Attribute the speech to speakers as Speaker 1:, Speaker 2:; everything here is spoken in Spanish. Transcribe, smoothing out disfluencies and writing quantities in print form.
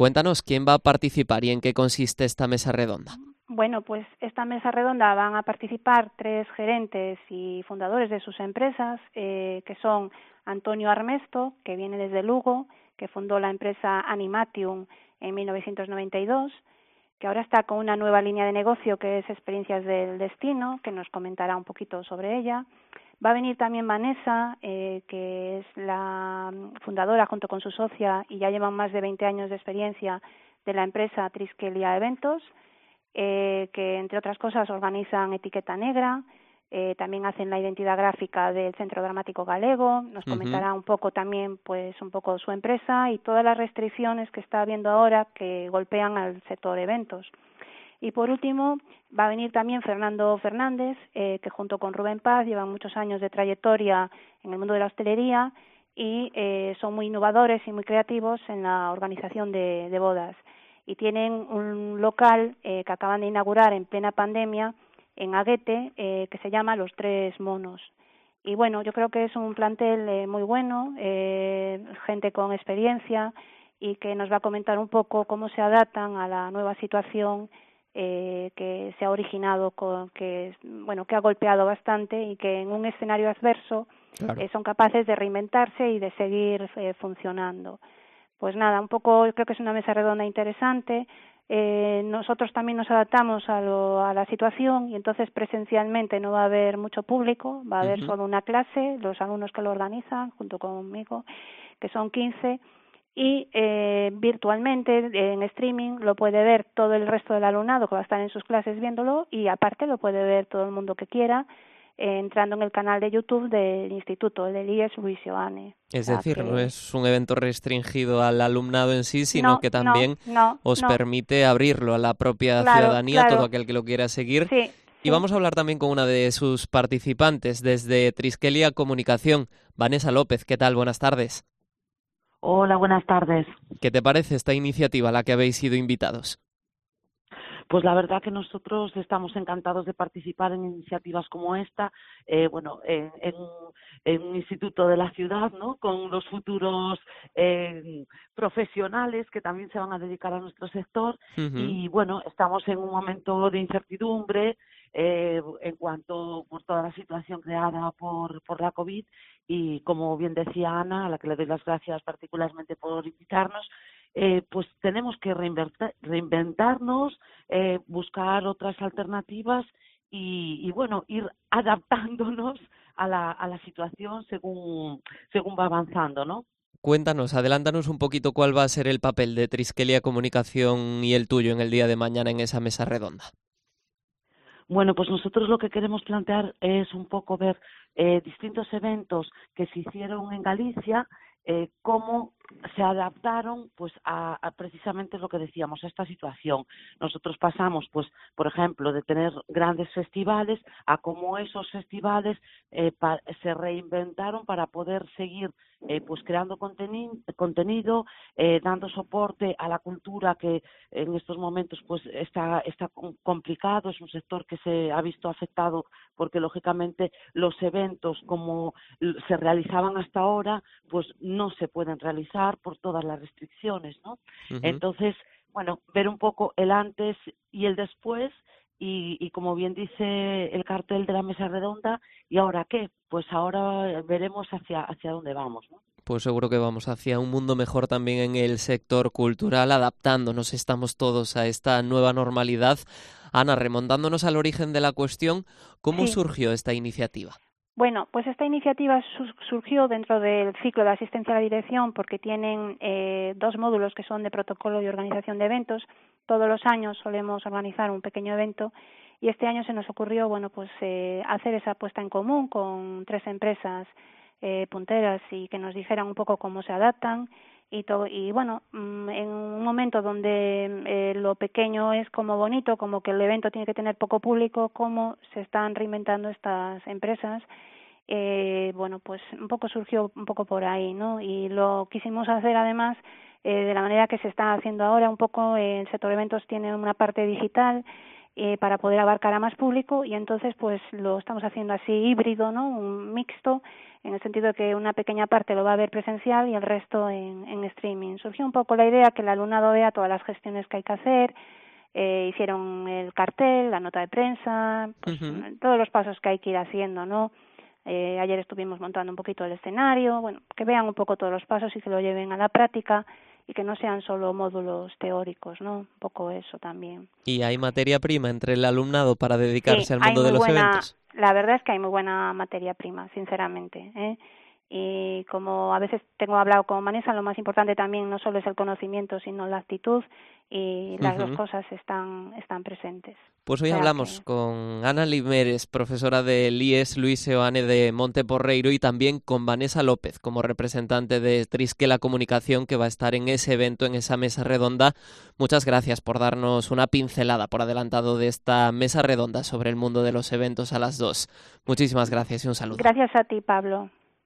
Speaker 1: Cuéntanos, ¿quién va a participar y en qué consiste esta mesa redonda?
Speaker 2: Bueno, pues esta mesa redonda van a participar 3 gerentes y fundadores de sus empresas, que son Antonio Armesto, que viene desde Lugo, que fundó la empresa Animatium en 1992, que ahora está con una nueva línea de negocio que es Experiencias del Destino, que nos comentará un poquito sobre ella. Va a venir también Vanessa, que es la fundadora junto con su socia y ya llevan más de 20 años de experiencia de la empresa Triskelia Eventos, que entre otras cosas organizan Etiqueta Negra, también hacen la identidad gráfica del Centro Dramático Galego, nos comentará un poco también pues un poco su empresa y todas las restricciones que está habiendo ahora que golpean al sector eventos. Y por último va a venir también Fernando Fernández, que junto con Rubén Paz llevan muchos años de trayectoria en el mundo de la hostelería y son muy innovadores y muy creativos en la organización de bodas. Y tienen un local que acaban de inaugurar en plena pandemia en Aguete, que se llama Los Tres Monos. Y bueno, yo creo que es un plantel muy bueno, gente con experiencia y que nos va a comentar un poco cómo se adaptan a la nueva situación que se ha originado, que ha golpeado bastante y que en un escenario adverso
Speaker 1: Claro.
Speaker 2: son capaces de reinventarse y de seguir funcionando. Pues nada, un poco creo que es una mesa redonda interesante. Nosotros también nos adaptamos a la situación y entonces presencialmente no va a haber mucho público, va a haber solo una clase, los alumnos que lo organizan junto conmigo, que son 15, y virtualmente en streaming lo puede ver todo el resto del alumnado que va a estar en sus clases viéndolo y aparte lo puede ver todo el mundo que quiera entrando en el canal de YouTube del instituto, el del IES Luis Joane. O
Speaker 1: Es
Speaker 2: sea
Speaker 1: decir, no
Speaker 2: que
Speaker 1: es un evento restringido al alumnado en sí, sino
Speaker 2: no,
Speaker 1: que
Speaker 2: no,
Speaker 1: también
Speaker 2: no,
Speaker 1: os
Speaker 2: no,
Speaker 1: permite abrirlo a la propia
Speaker 2: claro,
Speaker 1: ciudadanía, todo
Speaker 2: claro,
Speaker 1: aquel que lo quiera seguir.
Speaker 2: sí,
Speaker 1: Y
Speaker 2: sí.
Speaker 1: vamos a hablar también con una de sus participantes desde Triskelia Comunicación, Vanessa López. ¿Qué tal? Buenas tardes.
Speaker 3: Hola, buenas tardes.
Speaker 1: ¿Qué te parece esta iniciativa a la que habéis sido invitados?
Speaker 3: Pues la verdad que nosotros estamos encantados de participar en iniciativas como esta, en un instituto de la ciudad, ¿no? Con los futuros profesionales que también se van a dedicar a nuestro sector y bueno, estamos en un momento de incertidumbre en cuanto por toda la situación creada por la COVID y como bien decía Ana, a la que le doy las gracias particularmente por invitarnos, pues tenemos que reinventarnos, buscar otras alternativas y bueno, ir adaptándonos a la situación según va avanzando, ¿no?
Speaker 1: Cuéntanos, adelántanos un poquito cuál va a ser el papel de Triskelia Comunicación y el tuyo en el día de mañana en esa mesa redonda.
Speaker 3: Bueno, pues nosotros lo que queremos plantear es un poco ver distintos eventos que se hicieron en Galicia, cómo se adaptaron pues a precisamente lo que decíamos, a esta situación. Nosotros pasamos, pues, por ejemplo, de tener grandes festivales a cómo esos festivales se reinventaron para poder seguir pues creando contenido, dando soporte a la cultura que en estos momentos pues está complicado, es un sector que se ha visto afectado porque lógicamente los eventos como se realizaban hasta ahora pues no se pueden realizar por todas las restricciones, ¿no? Entonces, bueno, ver un poco el antes y el después y como bien dice el cartel de la mesa redonda, ¿y ahora qué? Pues ahora veremos hacia dónde vamos, ¿no?
Speaker 1: Pues seguro que vamos hacia un mundo mejor también en el sector cultural, adaptándonos, estamos todos a esta nueva normalidad. Ana, remontándonos al origen de la cuestión, ¿cómo
Speaker 2: Sí.
Speaker 1: surgió esta iniciativa?
Speaker 2: Bueno, pues esta iniciativa surgió dentro del ciclo de asistencia a la dirección porque tienen 2 módulos que son de protocolo y organización de eventos. Todos los años solemos organizar un pequeño evento y este año se nos ocurrió, bueno, pues hacer esa puesta en común con 3 empresas punteras y que nos dijeran un poco cómo se adaptan y bueno, en un momento donde lo pequeño es como bonito, como que el evento tiene que tener poco público, cómo se están reinventando estas empresas, bueno, pues un poco surgió un poco por ahí, ¿no? Y lo quisimos hacer además de la manera que se está haciendo ahora, un poco el sector eventos tiene una parte digital, para poder abarcar a más público, y entonces pues lo estamos haciendo así híbrido, ¿no? Un mixto, en el sentido de que una pequeña parte lo va a ver presencial y el resto en streaming. Surgió un poco la idea que el alumnado vea todas las gestiones que hay que hacer, hicieron el cartel, la nota de prensa, pues, todos los pasos que hay que ir haciendo, ¿no? Ayer estuvimos montando un poquito el escenario, bueno, que vean un poco todos los pasos y que lo lleven a la práctica y que no sean solo módulos teóricos, ¿no? Un poco eso también.
Speaker 1: ¿Y hay materia prima entre el alumnado para dedicarse
Speaker 2: Sí,
Speaker 1: al mundo de los eventos?
Speaker 2: La verdad es que hay muy buena materia prima, sinceramente, ¿eh? Y como a veces tengo hablado con Vanessa, lo más importante también no solo es el conocimiento, sino la actitud, y las dos cosas están presentes.
Speaker 1: Pues hoy hablamos con Ana Limeres, profesora del IES Luis Seoane de Monte Porreiro, y también con Vanessa López, como representante de Trisquela Comunicación, que va a estar en ese evento, en esa mesa redonda. Muchas gracias por darnos una pincelada por adelantado de esta mesa redonda sobre el mundo de los eventos a las 2. Muchísimas gracias y un saludo.
Speaker 2: Gracias a ti, Pablo.